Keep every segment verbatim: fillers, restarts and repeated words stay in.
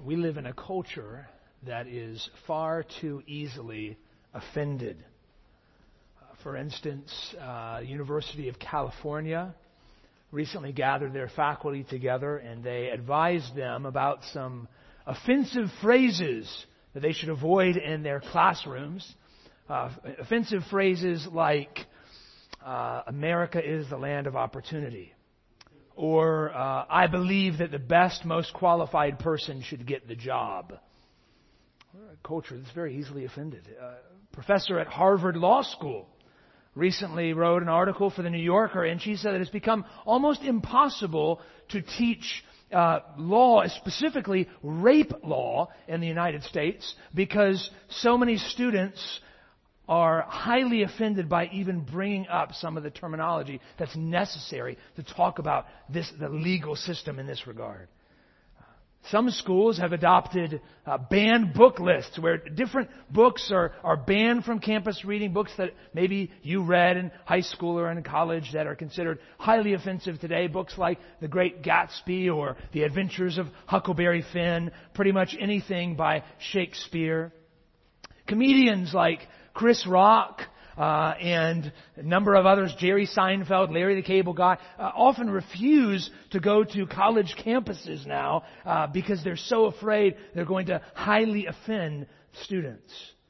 we live in a culture that is far too easily offended. Uh, for instance, uh, University of California recently gathered their faculty together and they advised them about some offensive phrases that they should avoid in their classrooms. Uh, offensive phrases like, uh, America is the land of opportunity. Or, uh, I believe that the best, most qualified person should get the job. We're a culture that's very easily offended. Uh, professor at Harvard Law School recently wrote an article for the New Yorker, and she said that it's become almost impossible to teach uh, law, specifically rape law in the United States, because so many students are highly offended by even bringing up some of the terminology that's necessary to talk about this, the legal system in this regard. Some schools have adopted uh, banned book lists where different books are, are banned from campus reading, books that maybe you read in high school or in college that are considered highly offensive today. Books like The Great Gatsby or The Adventures of Huckleberry Finn, pretty much anything by Shakespeare. Comedians like Chris Rock uh, and a number of others, Jerry Seinfeld, Larry the Cable Guy, uh, often refuse to go to college campuses now uh, because they're so afraid they're going to highly offend students.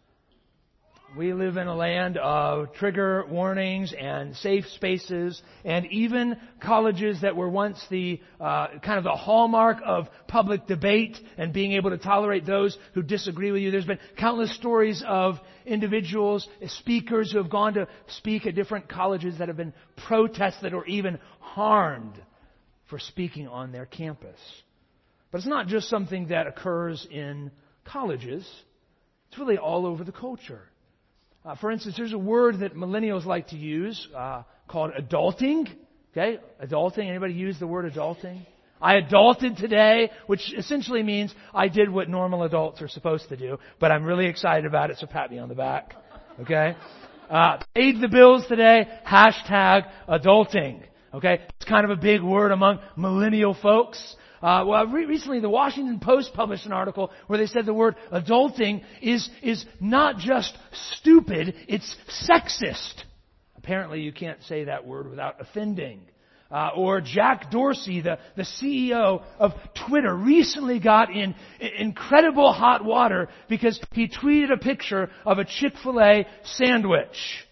We live in a land of trigger warnings and safe spaces, and even colleges that were once the uh, kind of the hallmark of public debate and being able to tolerate those who disagree with you. There's been countless stories of individuals, speakers who have gone to speak at different colleges that have been protested or even harmed for speaking on their campus. But it's not just something that occurs in colleges. It's really all over the culture. Uh, for instance, there's a word that millennials like to use uh, called adulting. Okay, adulting. Anybody use the word adulting? I adulted today, which essentially means I did what normal adults are supposed to do, but I'm really excited about it, so pat me on the back. Okay? Uh, paid the bills today, hashtag adulting. Okay? It's kind of a big word among millennial folks. Uh, well, re- recently the Washington Post published an article where they said the word adulting is, is not just stupid, it's sexist. Apparently you can't say that word without offending. Uh, or Jack Dorsey, the, the C E O of Twitter, recently got in, in incredible hot water because he tweeted a picture of a Chick-fil-A sandwich.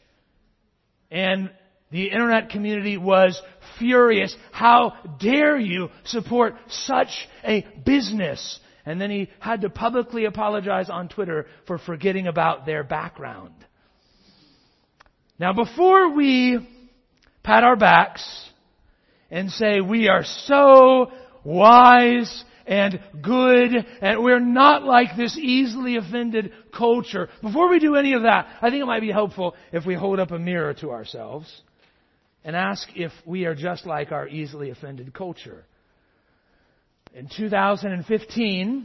And the internet community was furious. How dare you support such a business? And then he had to publicly apologize on Twitter for forgetting about their background. Now, before we pat our backs and say we are so wise and good and we're not like this easily offended culture, before we do any of that, I think it might be helpful if we hold up a mirror to ourselves and ask if we are just like our easily offended culture. In two thousand fifteen,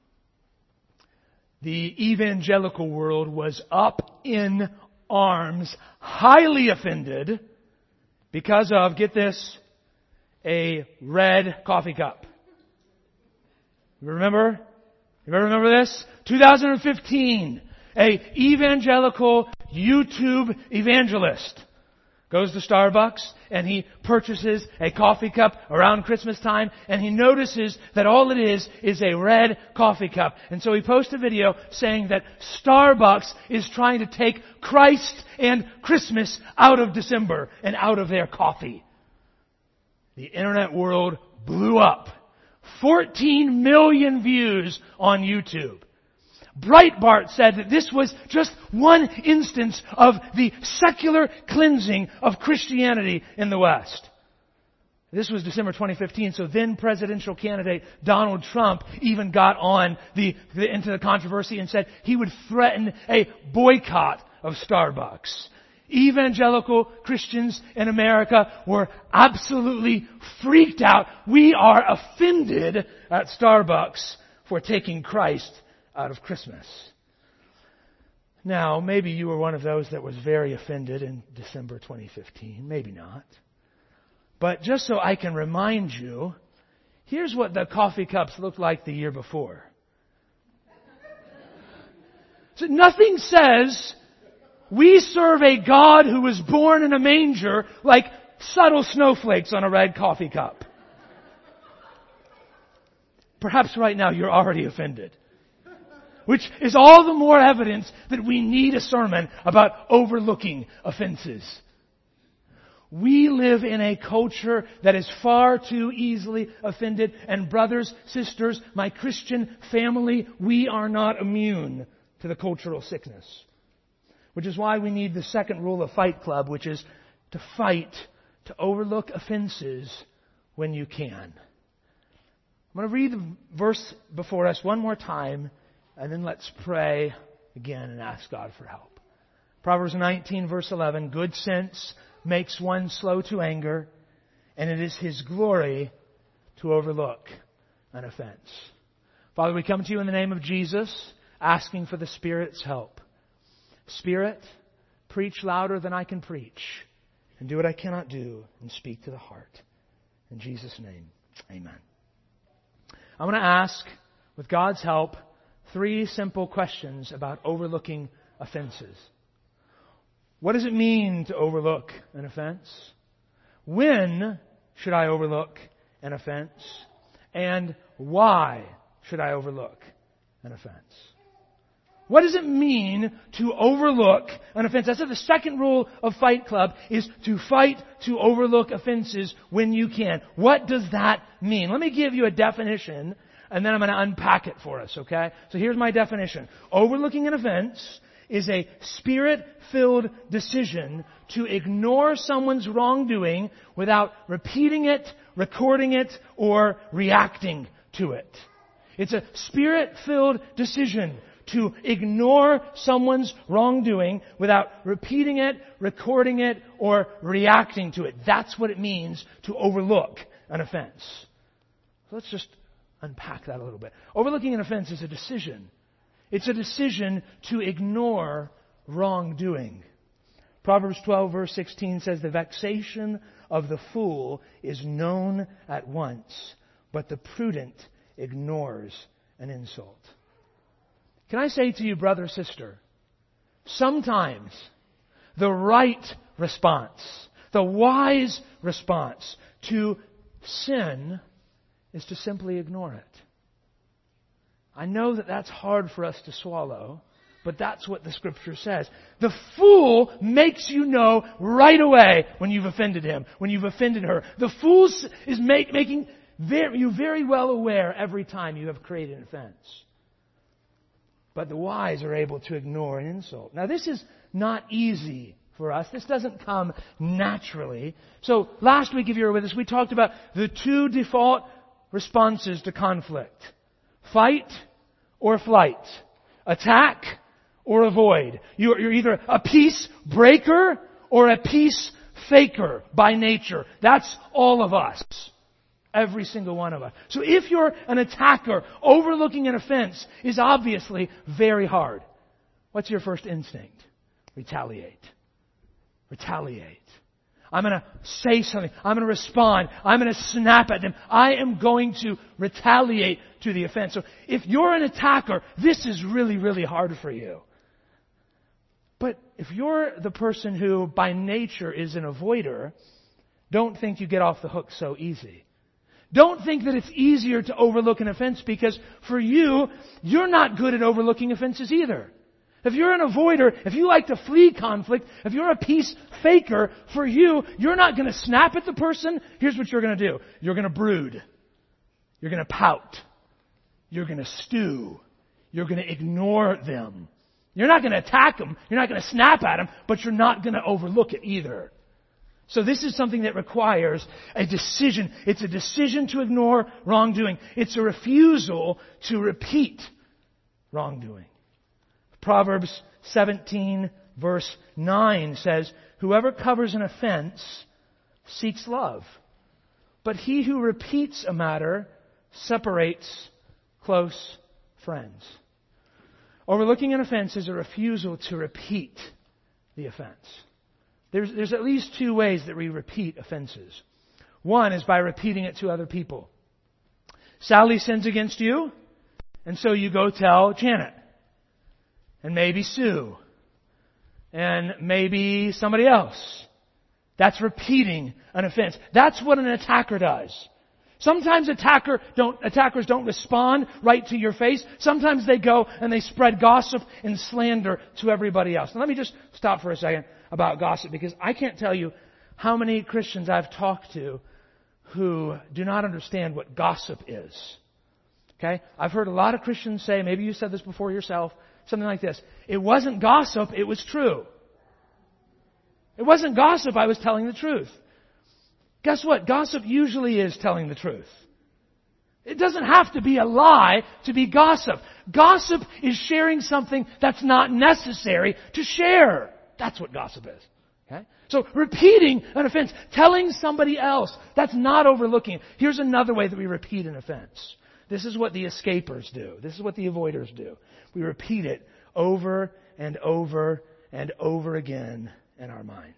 the evangelical world was up in arms, highly offended, because of, get this, a red coffee cup. You remember? You remember this? two thousand fifteen, a evangelical YouTube evangelist goes to Starbucks and he purchases a coffee cup around Christmas time, and he notices that all it is is a red coffee cup. And so he posts a video saying that Starbucks is trying to take Christ and Christmas out of December and out of their coffee. The internet world blew up. fourteen million views on YouTube. Breitbart said that this was just one instance of the secular cleansing of Christianity in the West. This was December twenty fifteen, so then presidential candidate Donald Trump even got on the, the into the controversy and said he would threaten a boycott of Starbucks. Evangelical Christians in America were absolutely freaked out. We are offended at Starbucks for taking Christ out of Christmas. Now, maybe you were one of those that was very offended in December twenty fifteen. Maybe not. But just so I can remind you, here's what the coffee cups looked like the year before. So nothing says we serve a God who was born in a manger like subtle snowflakes on a red coffee cup. Perhaps right now you're already offended. Which is all the more evidence that we need a sermon about overlooking offenses. We live in a culture that is far too easily offended. And brothers, sisters, my Christian family, we are not immune to the cultural sickness. Which is why we need the second rule of Fight Club, which is to fight, to overlook offenses when you can. I'm going to read the verse before us one more time, and then let's pray again and ask God for help. Proverbs nineteen, verse eleven, good sense makes one slow to anger, and it is His glory to overlook an offense. Father, we come to You in the name of Jesus, asking for the Spirit's help. Spirit, preach louder than I can preach, and do what I cannot do, and speak to the heart. In Jesus' name, amen. I'm going to ask, with God's help, three simple questions about overlooking offenses. What does it mean to overlook an offense? When should I overlook an offense? And why should I overlook an offense? What does it mean to overlook an offense? That's the second rule of Fight Club, is to fight to overlook offenses when you can. What does that mean? Let me give you a definition, and then I'm going to unpack it for us, okay? So here's my definition. Overlooking an offense is a Spirit-filled decision to ignore someone's wrongdoing without repeating it, recording it, or reacting to it. It's a Spirit-filled decision to ignore someone's wrongdoing without repeating it, recording it, or reacting to it. That's what it means to overlook an offense. So let's just unpack that a little bit. Overlooking an offense is a decision. It's a decision to ignore wrongdoing. Proverbs twelve, verse sixteen says, the vexation of the fool is known at once, but the prudent ignores an insult. Can I say to you, brother, sister, sometimes the right response, the wise response to sin is to simply ignore it. I know that that's hard for us to swallow, but that's what the Scripture says. The fool makes you know right away when you've offended him, when you've offended her. The fool is make, making very, you very well aware every time you have created an offense. But the wise are able to ignore an insult. Now, this is not easy for us. This doesn't come naturally. So, last week, if you were with us, we talked about the two default responses to conflict. Fight or flight. Attack or avoid. You're, you're either a peace breaker or a peace faker by nature. That's all of us. Every single one of us. So if you're an attacker, overlooking an offense is obviously very hard. What's your first instinct? Retaliate. Retaliate. I'm going to say something. I'm going to respond. I'm going to snap at them. I am going to retaliate to the offense. So if you're an attacker, this is really, really hard for you. But if you're the person who by nature is an avoider, don't think you get off the hook so easy. Don't think that it's easier to overlook an offense, because for you, you're not good at overlooking offenses either. If you're an avoider, if you like to flee conflict, if you're a peace faker, for you, you're not going to snap at the person. Here's what you're going to do. You're going to brood. You're going to pout. You're going to stew. You're going to ignore them. You're not going to attack them. You're not going to snap at them, but you're not going to overlook it either. So this is something that requires a decision. It's a decision to ignore wrongdoing. It's a refusal to repeat wrongdoing. Proverbs seventeen, verse nine says, whoever covers an offense seeks love, but he who repeats a matter separates close friends. Overlooking an offense is a refusal to repeat the offense. There's, there's at least two ways that we repeat offenses. One is by repeating it to other people. Sally sins against you, and so you go tell Janet. and maybe Sue, and maybe somebody else. That's repeating an offense. That's what an attacker does. Sometimes attacker don't, attackers don't respond right to your face. Sometimes they go and they spread gossip and slander to everybody else. Now let me just stop for a second about gossip, because I can't tell you how many Christians I've talked to who do not understand what gossip is. Okay? I've heard a lot of Christians say, maybe you said this before yourself, something like this: it wasn't gossip, it was true. It wasn't gossip, I was telling the truth. Guess what? Gossip usually is telling the truth. It doesn't have to be a lie to be gossip. Gossip is sharing something that's not necessary to share. That's what gossip is. Okay? So repeating an offense, telling somebody else, that's not overlooking it. Here's another way that we repeat an offense. This is what the escapers do. This is what the avoiders do. We repeat it over and over and over again in our minds.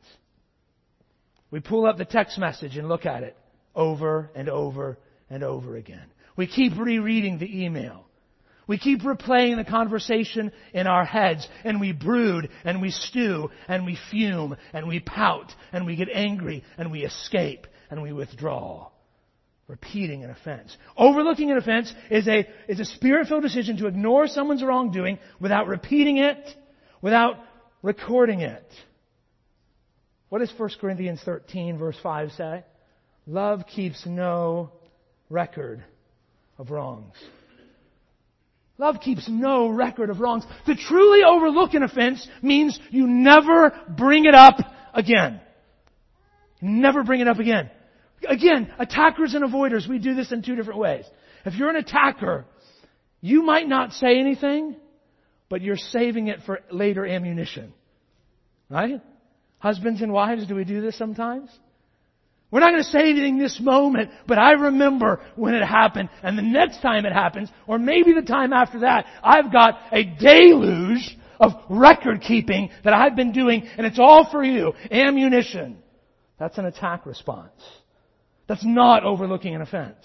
We pull up the text message and look at it over and over and over again. We keep rereading the email. We keep replaying the conversation in our heads, and we brood and we stew and we fume and we pout and we get angry and we escape and we withdraw. Repeating an offense. Overlooking an offense is a, is a spirit-filled decision to ignore someone's wrongdoing without repeating it, without recording it. What does First Corinthians thirteen verse five say? Love keeps no record of wrongs. Love keeps no record of wrongs. To truly overlook an offense means you never bring it up again. You never bring it up again. Again, attackers and avoiders, we do this in two different ways. If you're an attacker, you might not say anything, but you're saving it for later ammunition. Right? Husbands and wives, do we do this sometimes? We're not going to say anything this moment, but I remember when it happened, and the next time it happens, or maybe the time after that, I've got a deluge of record keeping that I've been doing, and it's all for you. Ammunition. That's an attack response. That's not overlooking an offense.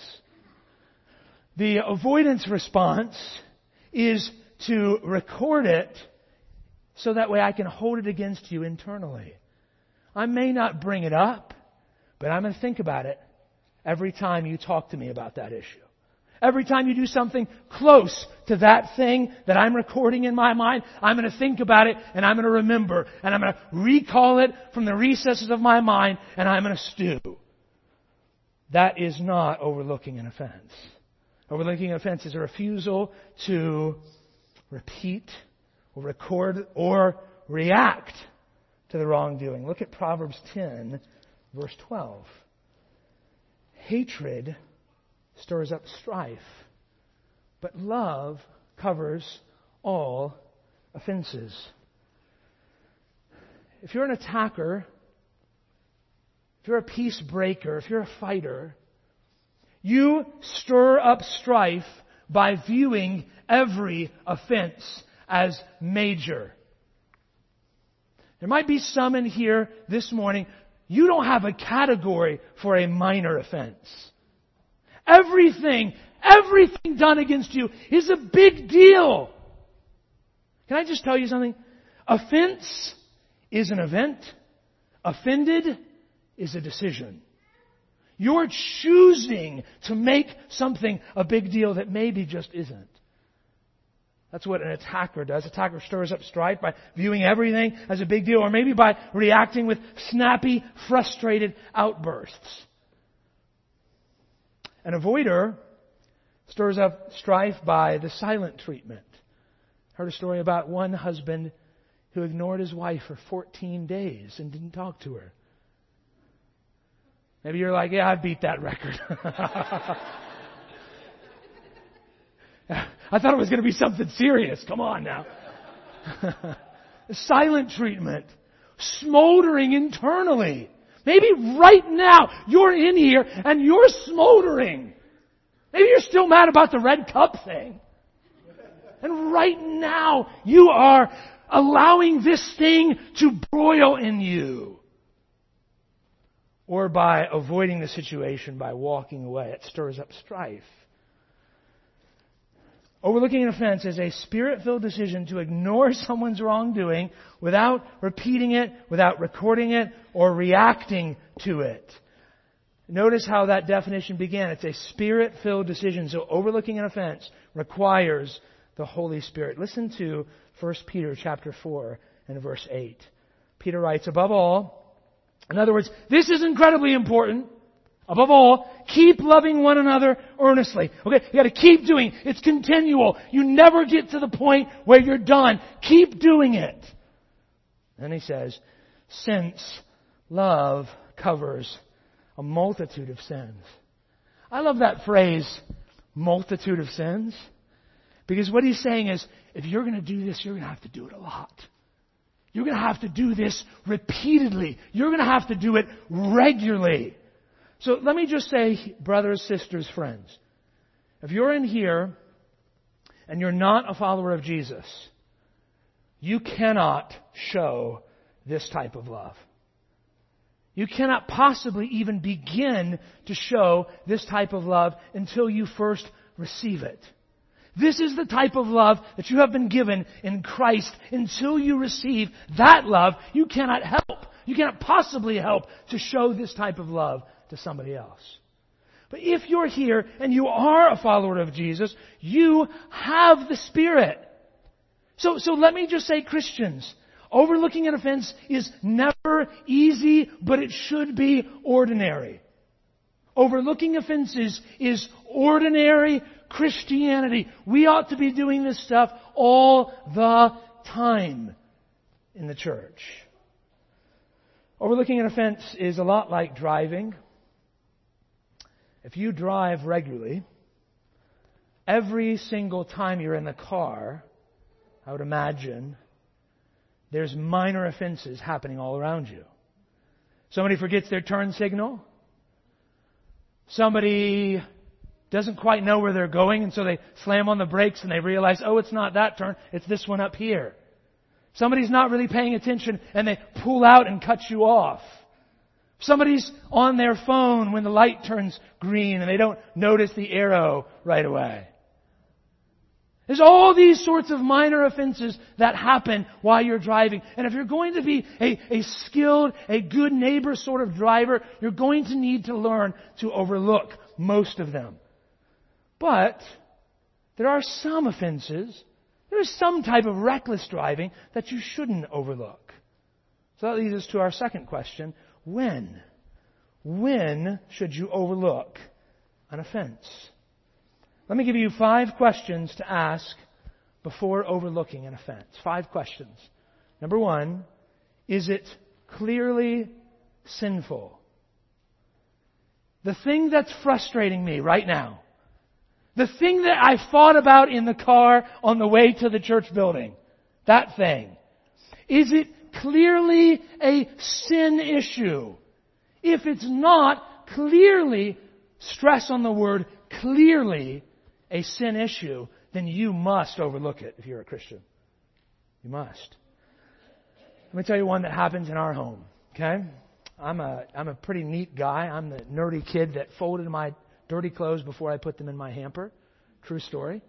The avoidance response is to record it so that way I can hold it against you internally. I may not bring it up, but I'm going to think about it every time you talk to me about that issue. Every time you do something close to that thing that I'm recording in my mind, I'm going to think about it and I'm going to remember and I'm going to recall it from the recesses of my mind and I'm going to stew. That is not overlooking an offense. Overlooking an offense is a refusal to repeat or record or react to the wrongdoing. Look at Proverbs ten, verse twelve. Hatred stirs up strife, but love covers all offenses. If you're an attacker, if you're a peace breaker, if you're a fighter, you stir up strife by viewing every offense as major. There might be some in here this morning, you don't have a category for a minor offense. Everything, everything done against you is a big deal. Can I just tell you something? Offense is an event. Offended is a decision. You're choosing to make something a big deal that maybe just isn't. That's what an attacker does. Attacker stirs up strife by viewing everything as a big deal, or maybe by reacting with snappy, frustrated outbursts. An avoider stirs up strife by the silent treatment. I heard a story about one husband who ignored his wife for fourteen days and didn't talk to her. Maybe you're like, yeah, I beat that record. I thought it was going to be something serious. Come on now. Silent treatment. Smoldering internally. Maybe right now you're in here and you're smoldering. Maybe you're still mad about the red cup thing. And right now you are allowing this thing to broil in you. Or by avoiding the situation by walking away. It stirs up strife. Overlooking an offense is a Spirit-filled decision to ignore someone's wrongdoing without repeating it, without recording it, or reacting to it. Notice how that definition began. It's a Spirit-filled decision. So overlooking an offense requires the Holy Spirit. Listen to First Peter chapter four and verse eight. Peter writes, above all, in other words, this is incredibly important. Above all, keep loving one another earnestly. Okay, you got to keep doing it. It's continual. You never get to the point where you're done. Keep doing it. Then he says, since love covers a multitude of sins. I love that phrase, multitude of sins. Because what he's saying is, if you're going to do this, you're going to have to do it a lot. You're going to have to do this repeatedly. You're going to have to do it regularly. So let me just say, brothers, sisters, friends, if you're in here and you're not a follower of Jesus, you cannot show this type of love. You cannot possibly even begin to show this type of love until you first receive it. This is the type of love that you have been given in Christ. Until you receive that love, you cannot help. You cannot possibly help to show this type of love to somebody else. But if you're here and you are a follower of Jesus, you have the Spirit. So, so let me just say, Christians, overlooking an offense is never easy, but it should be ordinary. Overlooking offenses is ordinary Christianity. We ought to be doing this stuff all the time in the church. Overlooking an offense is a lot like driving. If you drive regularly, every single time you're in the car, I would imagine, there's minor offenses happening all around you. Somebody forgets their turn signal. Somebody doesn't quite know where they're going, and so they slam on the brakes and they realize, oh, it's not that turn, it's this one up here. Somebody's not really paying attention and they pull out and cut you off. Somebody's on their phone when the light turns green and they don't notice the arrow right away. There's all these sorts of minor offenses that happen while you're driving. And if you're going to be a, a skilled, a good neighbor sort of driver, you're going to need to learn to overlook most of them. But there are some offenses, there's some type of reckless driving that you shouldn't overlook. So that leads us to our second question. When? When should you overlook an offense? Let me give you five questions to ask before overlooking an offense. Five questions. Number one, is it clearly sinful? The thing that's frustrating me right now, the thing that I thought about in the car on the way to the church building, that thing, is it clearly a sin issue? If it's not clearly, stress on the word clearly, a sin issue, then you must overlook it if you're a Christian. You must. Let me tell you one that happens in our home. Okay? I'm a I'm a pretty neat guy. I'm the nerdy kid that folded my dirty clothes before I put them in my hamper. True story.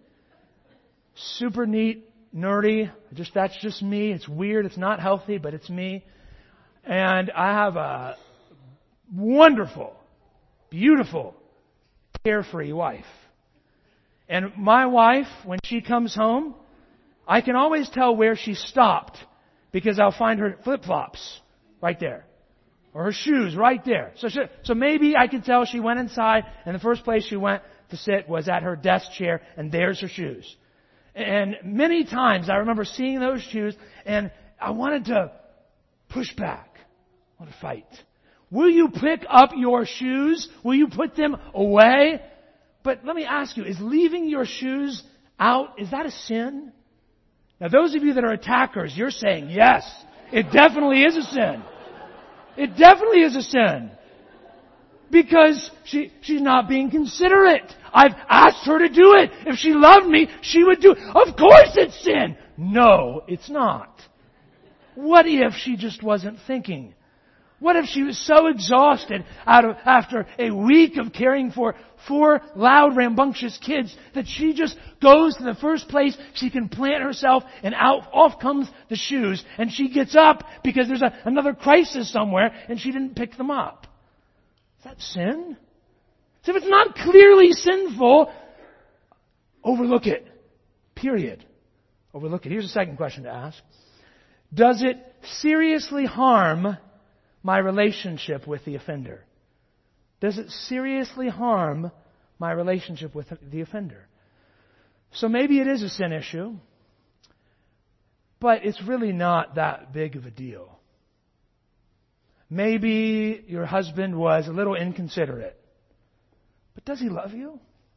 Super neat, nerdy. Just that's just me. It's weird. It's not healthy, but it's me. And I have a wonderful, beautiful, carefree wife. And my wife, when she comes home, I can always tell where she stopped because I'll find her flip-flops right there. Or her shoes right there. So she, so maybe I can tell she went inside and the first place she went to sit was at her desk chair and there's her shoes. And many times I remember seeing those shoes and I wanted to push back. I want to fight. Will you pick up your shoes? Will you put them away? But let me ask you, is leaving your shoes out, is that a sin? Now those of you that are attackers, you're saying, yes, it definitely is a sin. It definitely is a sin. Because she, she's not being considerate. I've asked her to do it. If she loved me, she would do it. Of course it's sin. No, it's not. What if she just wasn't thinking? What if she was so exhausted out of, after a week of caring for four loud, rambunctious kids that she just goes to the first place she can plant herself and out, off comes the shoes and she gets up because there's a, another crisis somewhere and she didn't pick them up. Is that sin? So if it's not clearly sinful, overlook it. Period. Overlook it. Here's a second question to ask. Does it seriously harm my relationship with the offender? Does it seriously harm my relationship with the offender? So maybe it is a sin issue, but it's really not that big of a deal. Maybe your husband was a little inconsiderate, but does he love you?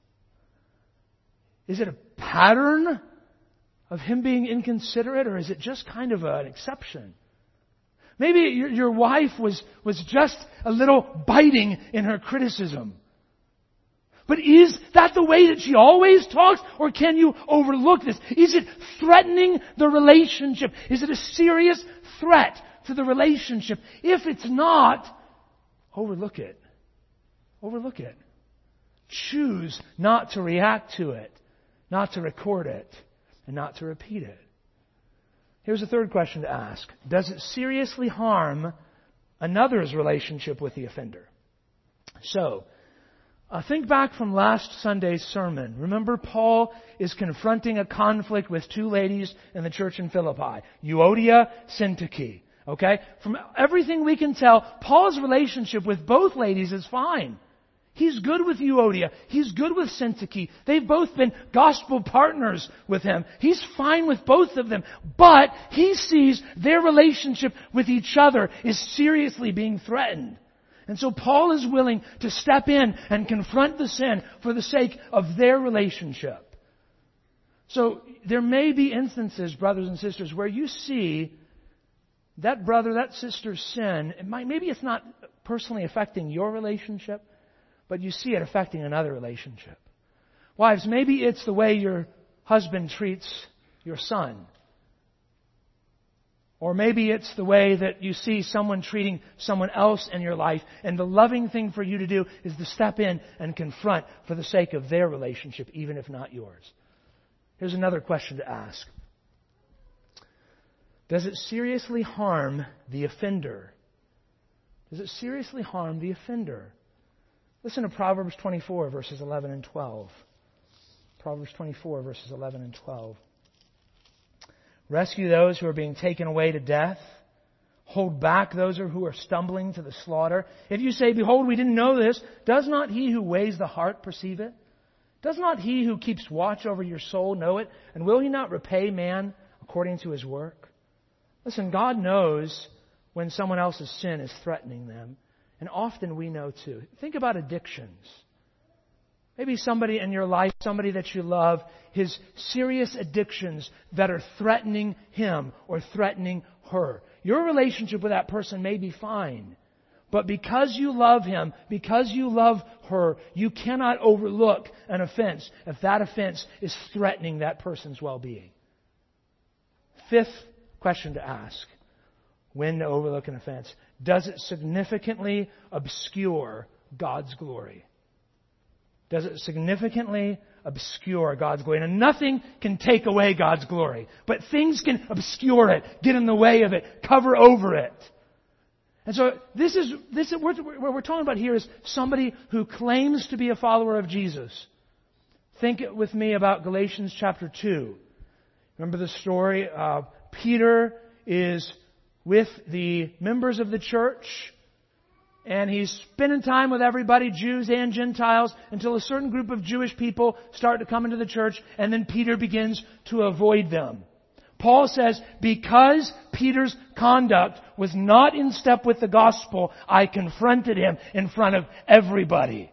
Is it a pattern of him being inconsiderate, or is it just kind of an exception? Maybe your, your wife was, was just a little biting in her criticism. But is that the way that she always talks, or can you overlook this? Is it threatening the relationship? Is it a serious threat to the relationship? If it's not, overlook it. Overlook it. Choose not to react to it, not to record it, and not to repeat it. Here's a third question to ask. Does it seriously harm another's relationship with the offender? So, uh, think back from last Sunday's sermon. Remember, Paul is confronting a conflict with two ladies in the church in Philippi, Euodia, Syntyche. Okay? From everything we can tell, Paul's relationship with both ladies is fine. He's good with Euodia. He's good with Syntyche. They've both been gospel partners with him. He's fine with both of them. But he sees their relationship with each other is seriously being threatened. And so Paul is willing to step in and confront the sin for the sake of their relationship. So there may be instances, brothers and sisters, where you see that brother, that sister's sin. It might, maybe it's not personally affecting your relationship, but you see it affecting another relationship. Wives, maybe it's the way your husband treats your son. Or maybe it's the way that you see someone treating someone else in your life, and the loving thing for you to do is to step in and confront for the sake of their relationship, even if not yours. Here's another question to ask. Does it seriously harm the offender? Does it seriously harm the offender? Listen to Proverbs twenty-four, verses eleven and twelve. Proverbs twenty-four, verses eleven and twelve. Rescue those who are being taken away to death. Hold back those who are stumbling to the slaughter. If you say, behold, we didn't know this, does not he who weighs the heart perceive it? Does not he who keeps watch over your soul know it? And will he not repay man according to his work? Listen, God knows when someone else's sin is threatening them. And often we know too. Think about addictions. Maybe somebody in your life, somebody that you love, his serious addictions that are threatening him or threatening her. Your relationship with that person may be fine. But because you love him, because you love her, you cannot overlook an offense if that offense is threatening that person's well-being. Fifth question to ask. When to overlook an offense. Does it significantly obscure God's glory? Does it significantly obscure God's glory? And nothing can take away God's glory. But things can obscure it, get in the way of it, cover over it. And so this is, this is what we're talking about here is somebody who claims to be a follower of Jesus. Think with me about Galatians chapter two. Remember the story? Uh, Peter is with the members of the church, and he's spending time with everybody, Jews and Gentiles, until a certain group of Jewish people start to come into the church, and then Peter begins to avoid them. Paul says, because Peter's conduct was not in step with the gospel, I confronted him in front of everybody.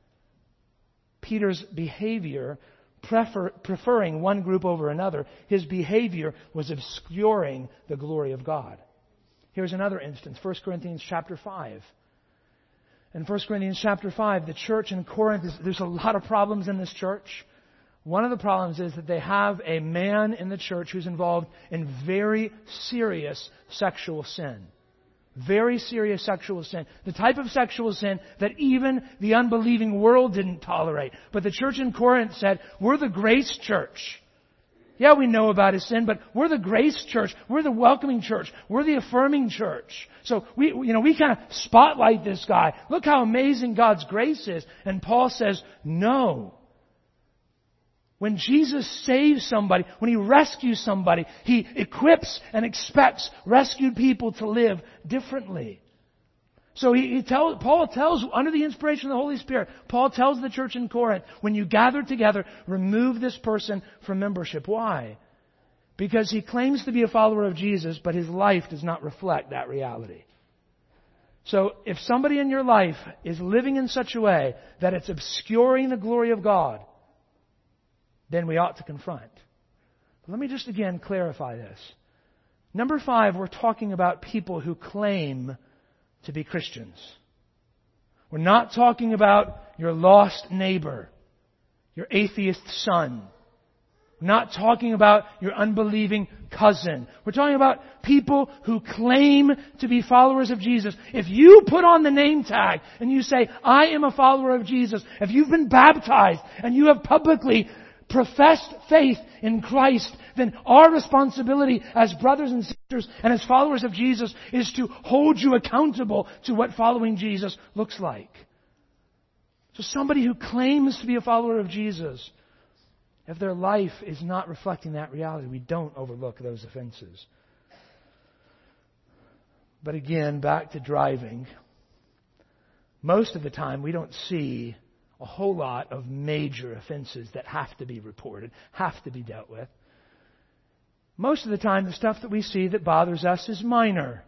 Peter's behavior, prefer, preferring one group over another, his behavior was obscuring the glory of God. Here's another instance, First Corinthians chapter five. In First Corinthians chapter five, the church in Corinth, is, there's a lot of problems in this church. One of the problems is that they have a man in the church who's involved in very serious sexual sin. Very serious sexual sin. The type of sexual sin that even the unbelieving world didn't tolerate. But the church in Corinth said, we're the grace church. Yeah, we know about his sin, but we're the grace church. We're the welcoming church. We're the affirming church. So we, you know, we kind of spotlight this guy. Look how amazing God's grace is. And Paul says, no. When Jesus saves somebody, when He rescues somebody, He equips and expects rescued people to live differently. So he, he tells, Paul tells, under the inspiration of the Holy Spirit, Paul tells the church in Corinth, when you gather together, remove this person from membership. Why? Because he claims to be a follower of Jesus, but his life does not reflect that reality. So if somebody in your life is living in such a way that it's obscuring the glory of God, then we ought to confront. But let me just again clarify this. Number five, we're talking about people who claim to be Christians. We're not talking about your lost neighbor, your atheist son. We're not talking about your unbelieving cousin. We're talking about people who claim to be followers of Jesus. If you put on the name tag and you say, I am a follower of Jesus, if you've been baptized and you have publicly professed faith in Christ, then our responsibility as brothers and sisters and as followers of Jesus is to hold you accountable to what following Jesus looks like. So somebody who claims to be a follower of Jesus, if their life is not reflecting that reality, we don't overlook those offenses. But again, back to driving. Most of the time we don't see a whole lot of major offenses that have to be reported, have to be dealt with. Most of the time, the stuff that we see that bothers us is minor.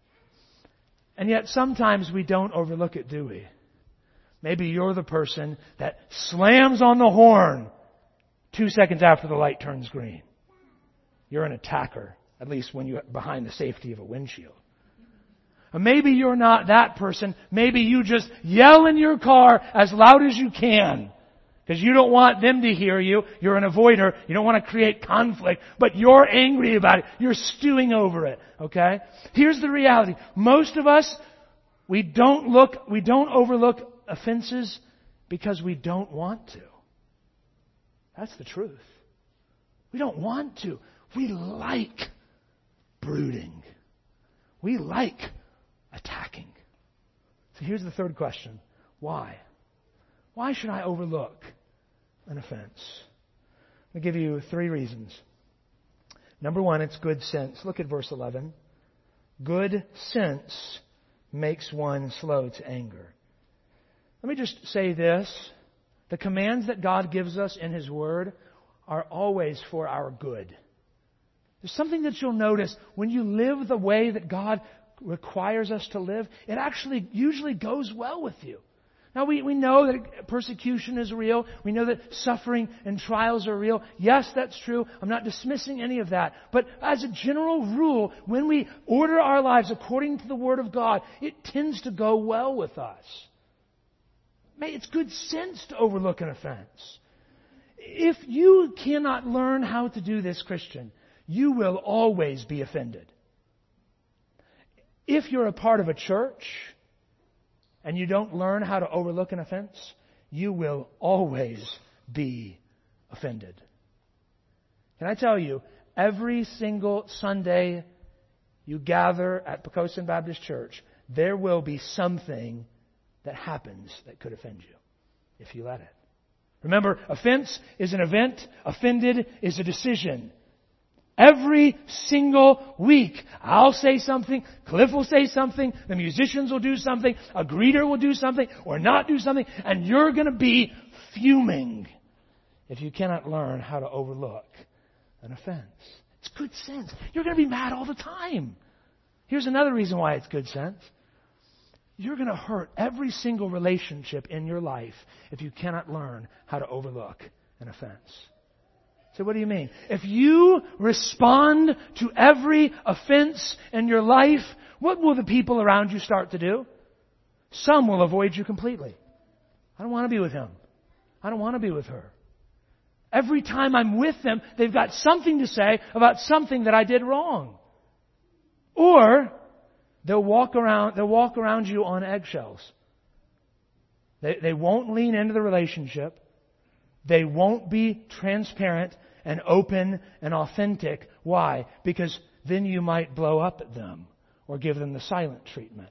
And yet sometimes we don't overlook it, do we? Maybe you're the person that slams on the horn two seconds after the light turns green. You're an attacker, at least when you're behind the safety of a windshield. Or maybe you're not that person. Maybe you just yell in your car as loud as you can because you don't want them to hear you. You're an avoider. You don't want to create conflict, but you're angry about it. You're stewing over it. Okay? Here's the reality. Most of us, we don't look, we don't overlook offenses because we don't want to. That's the truth. We don't want to. We like brooding. We like attacking. So here's the third question. Why? Why should I overlook an offense? I'll give you three reasons. Number one, it's good sense. Look at verse eleven. Good sense makes one slow to anger. Let me just say this. The commands that God gives us in His Word are always for our good. There's something that you'll notice when you live the way that God requires us to live, it actually usually goes well with you. Now, we, we know that persecution is real. We know that suffering and trials are real. Yes, that's true. I'm not dismissing any of that. But as a general rule, when we order our lives according to the Word of God, it tends to go well with us. It's good sense to overlook an offense. If you cannot learn how to do this, Christian, you will always be offended. If you're a part of a church and you don't learn how to overlook an offense, you will always be offended. Can I tell you, every single Sunday you gather at Poquoson Baptist Church, there will be something that happens that could offend you if you let it. Remember, offense is an event. Offended is a decision. Every single week, I'll say something, Cliff will say something, the musicians will do something, a greeter will do something, or not do something, and you're going to be fuming if you cannot learn how to overlook an offense. It's good sense. You're going to be mad all the time. Here's another reason why it's good sense. You're going to hurt every single relationship in your life if you cannot learn how to overlook an offense. So what do you mean? If you respond to every offense in your life, what will the people around you start to do? Some will avoid you completely. I don't want to be with him. I don't want to be with her. Every time I'm with them, they've got something to say about something that I did wrong. Or they'll walk around, they'll walk around you on eggshells. They, they won't lean into the relationship. They won't be transparent and open and authentic. Why? Because then you might blow up at them or give them the silent treatment.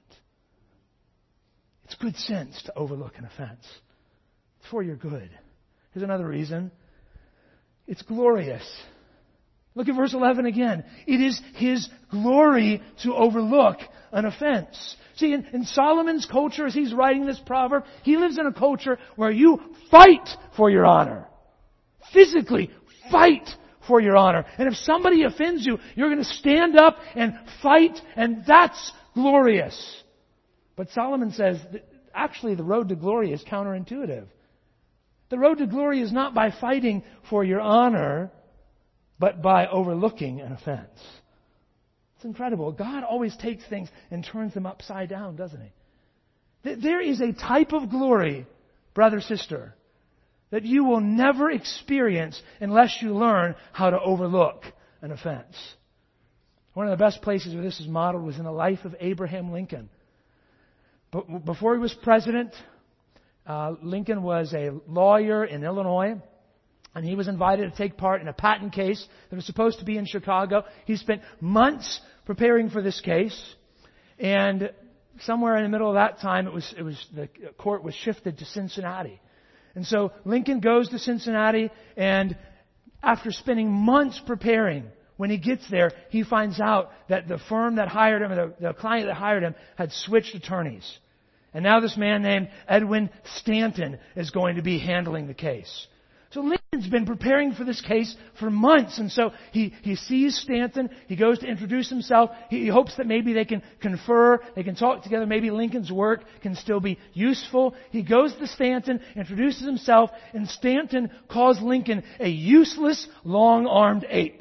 It's good sense to overlook an offense. It's for your good. Here's another reason. It's glorious. Look at verse eleven again. It is His glory to overlook an offense. See, in, in Solomon's culture, as he's writing this proverb, he lives in a culture where you fight for your honor. Physically fight for your honor. And if somebody offends you, you're going to stand up and fight, and that's glorious. But Solomon says, that actually the road to glory is counterintuitive. The road to glory is not by fighting for your honor, but by overlooking an offense. It's incredible. God always takes things and turns them upside down, doesn't He? There is a type of glory, brother, sister, that you will never experience unless you learn how to overlook an offense. One of the best places where this is modeled was in the life of Abraham Lincoln. But before he was president, uh, Lincoln was a lawyer in Illinois. And he was invited to take part in a patent case that was supposed to be in Chicago. He spent months preparing for this case. And somewhere in the middle of that time, it was, it was, the court was shifted to Cincinnati. And so Lincoln goes to Cincinnati, and after spending months preparing, when he gets there, he finds out that the firm that hired him, the, the client that hired him, had switched attorneys. And now this man named Edwin Stanton is going to be handling the case. So Lincoln's been preparing for this case for months, and so he, he sees Stanton, he goes to introduce himself, he, he hopes that maybe they can confer, they can talk together, maybe Lincoln's work can still be useful. He goes to Stanton, introduces himself, and Stanton calls Lincoln a useless, long-armed ape.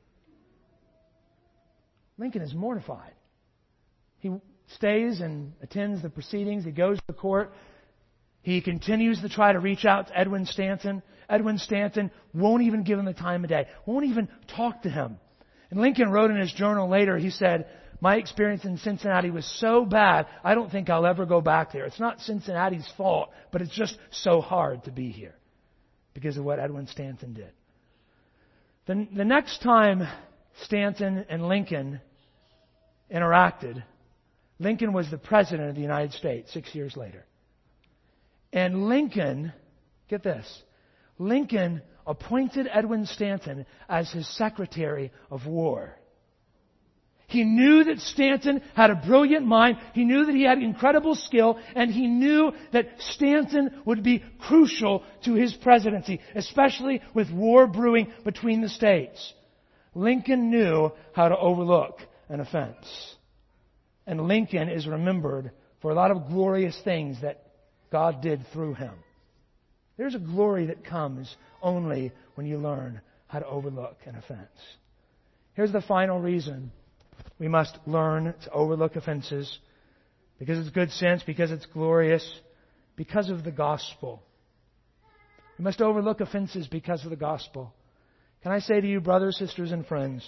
Lincoln is mortified. He stays and attends the proceedings, he goes to the court, he continues to try to reach out to Edwin Stanton. Edwin Stanton won't even give him the time of day, won't even talk to him. And Lincoln wrote in his journal later, he said, "My experience in Cincinnati was so bad, I don't think I'll ever go back there. It's not Cincinnati's fault, but it's just so hard to be here because of what Edwin Stanton did." The, the next time Stanton and Lincoln interacted, Lincoln was the President of the United States six years later. And Lincoln, get this, Lincoln appointed Edwin Stanton as his Secretary of War. He knew that Stanton had a brilliant mind. He knew that he had incredible skill. And he knew that Stanton would be crucial to his presidency, especially with war brewing between the states. Lincoln knew how to overlook an offense. And Lincoln is remembered for a lot of glorious things that God did through him. There's a glory that comes only when you learn how to overlook an offense. Here's the final reason we must learn to overlook offenses. Because it's good sense, because it's glorious, because of the gospel. We must overlook offenses because of the gospel. Can I say to you, brothers, sisters, and friends,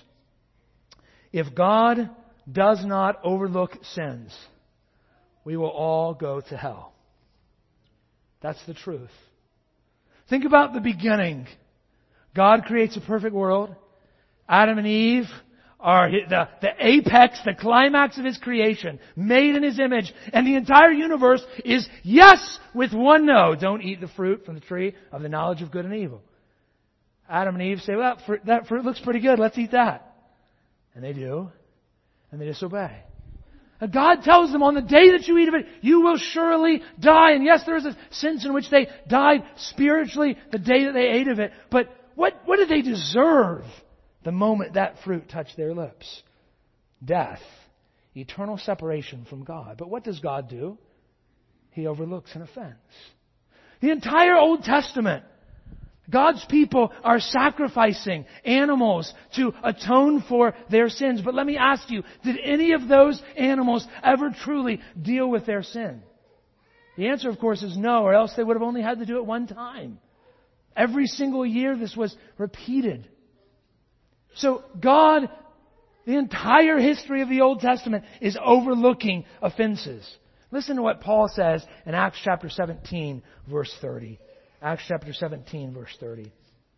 if God does not overlook sins, we will all go to hell. That's the truth. Think about the beginning. God creates a perfect world. Adam and Eve are the, the apex, the climax of His creation, made in His image. And the entire universe is yes with one no. Don't eat the fruit from the tree of the knowledge of good and evil. Adam and Eve say, well, that fruit, that fruit looks pretty good. Let's eat that. And they do. And they disobey. And God tells them, on the day that you eat of it, you will surely die. And yes, there is a sense in which they died spiritually the day that they ate of it. But what, what did they deserve the moment that fruit touched their lips? Death. Eternal separation from God. But what does God do? He overlooks an offense. The entire Old Testament, God's people are sacrificing animals to atone for their sins. But let me ask you, did any of those animals ever truly deal with their sin? The answer, of course, is no, or else they would have only had to do it one time. Every single year this was repeated. So God The entire history of the Old Testament is overlooking offenses. Listen to what Paul says in Acts chapter seventeen, verse thirty. Acts chapter seventeen, verse thirty.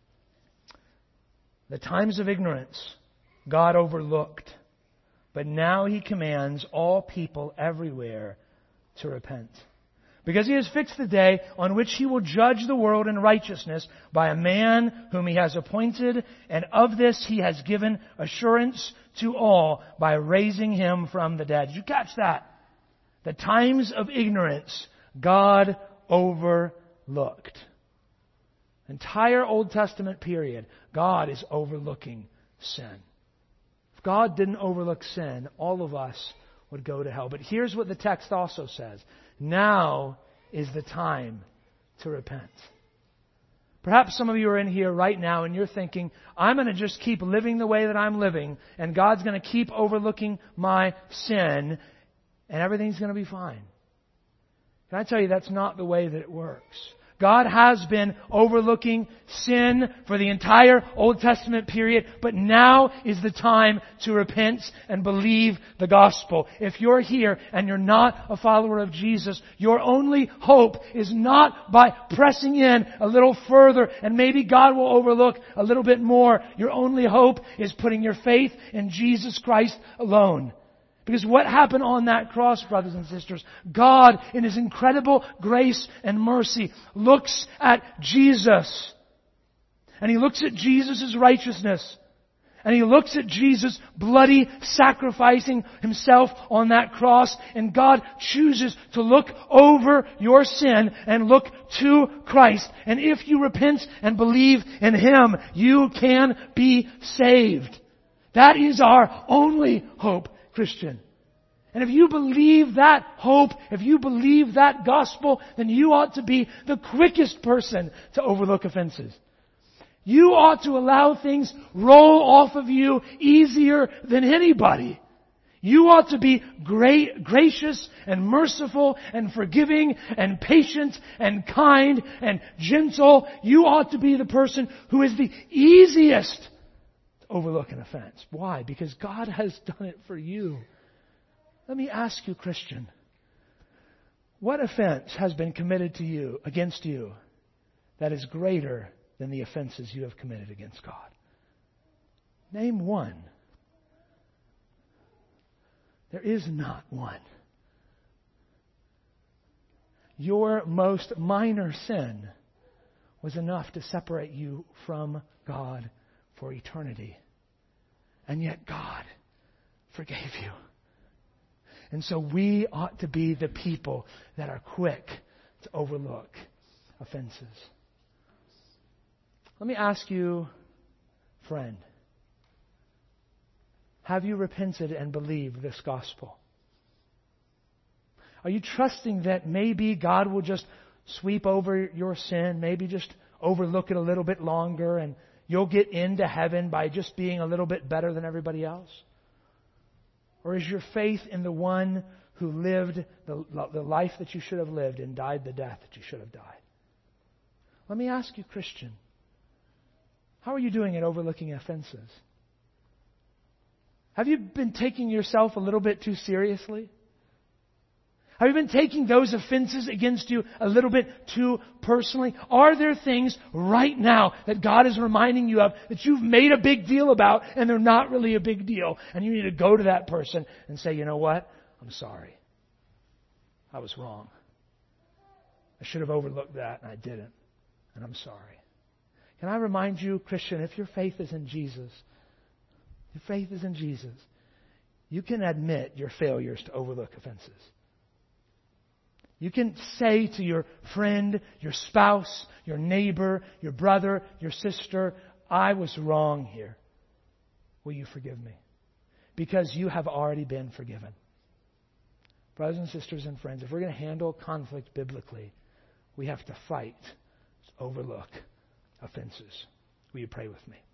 The times of ignorance God overlooked, but now He commands all people everywhere to repent. Because He has fixed the day on which He will judge the world in righteousness by a man whom He has appointed, and of this He has given assurance to all by raising Him from the dead. Did you catch that? The times of ignorance God overlooked. Entire Old Testament period, God is overlooking sin. If God didn't overlook sin, all of us would go to hell. But here's what the text also says. Now is the time to repent. Perhaps some of you are in here right now and you're thinking, I'm going to just keep living the way that I'm living, and God's going to keep overlooking my sin, and everything's going to be fine. Can I tell you, that's not the way that it works. God has been overlooking sin for the entire Old Testament period, but now is the time to repent and believe the gospel. If you're here and you're not a follower of Jesus, your only hope is not by pressing in a little further and maybe God will overlook a little bit more. Your only hope is putting your faith in Jesus Christ alone. Because what happened on that cross, brothers and sisters, God, in His incredible grace and mercy, looks at Jesus. And He looks at Jesus' righteousness. And He looks at Jesus bloody sacrificing Himself on that cross. And God chooses to look over your sin and look to Christ. And if you repent and believe in Him, you can be saved. That is our only hope, Christian. And if you believe that hope, if you believe that gospel, then you ought to be the quickest person to overlook offenses. You ought to allow things roll off of you easier than anybody. You ought to be great, gracious and merciful and forgiving and patient and kind and gentle. You ought to be the person who is the easiest to overlook an offense. Why? Because God has done it for you. Let me ask you, Christian, what offense has been committed to you, against you, that is greater than the offenses you have committed against God? Name one. There is not one. Your most minor sin was enough to separate you from God for eternity. And yet God forgave you. And so we ought to be the people that are quick to overlook offenses. Let me ask you, friend, have you repented and believed this gospel? Are you trusting that maybe God will just sweep over your sin, maybe just overlook it a little bit longer, and you'll get into heaven by just being a little bit better than everybody else? Or is your faith in the one who lived the, the life that you should have lived and died the death that you should have died? Let me ask you, Christian, how are you doing at overlooking offenses? Have you been taking yourself a little bit too seriously? Have you been taking those offenses against you a little bit too personally? Are there things right now that God is reminding you of that you've made a big deal about and they're not really a big deal? And you need to go to that person and say, you know what? I'm sorry. I was wrong. I should have overlooked that and I didn't. And I'm sorry. Can I remind you, Christian, if your faith is in Jesus, your faith is in Jesus, you can admit your failures to overlook offenses. You can say to your friend, your spouse, your neighbor, your brother, your sister, I was wrong here. Will you forgive me? Because you have already been forgiven. Brothers and sisters and friends, if we're going to handle conflict biblically, we have to fight to overlook offenses. Will you pray with me?